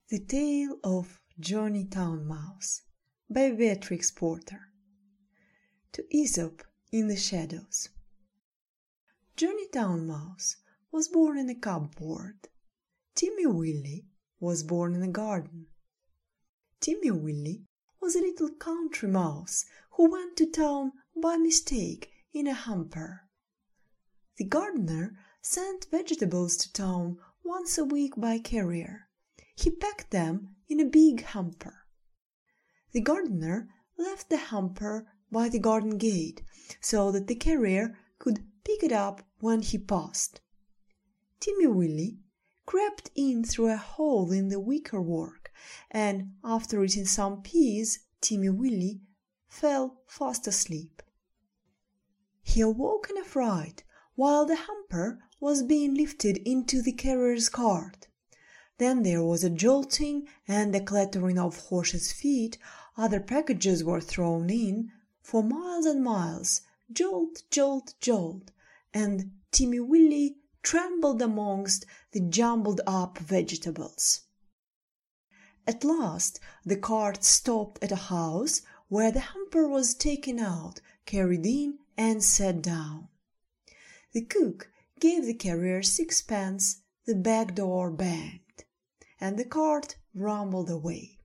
The Tale of Johnny Town Mouse by Beatrix Potter. To Aesop in the Shadows. Johnny Town Mouse was born in a cupboard. Timmy Willie was born in a garden. Timmy Willie was a little country mouse who went to town by mistake in a hamper. The gardener sent vegetables to town once a week by carrier. He packed them in a big hamper. The gardener left the hamper by the garden gate so that the carrier could pick it up when he passed. Timmy Willie crept in through a hole in the wickerwork, and after eating some peas, Timmy Willie fell fast asleep. He awoke in a fright while the hamper was being lifted into the carrier's cart. Then there was a jolting and a clattering of horses' feet. Other packages were thrown in. For miles and miles, jolt, jolt, jolt, and Timmy Willie trembled amongst the jumbled-up vegetables. At last the cart stopped at a house where the hamper was taken out, carried in, and set down. The cook gave the carrier 6 pence, the back door banged, and the cart rumbled away.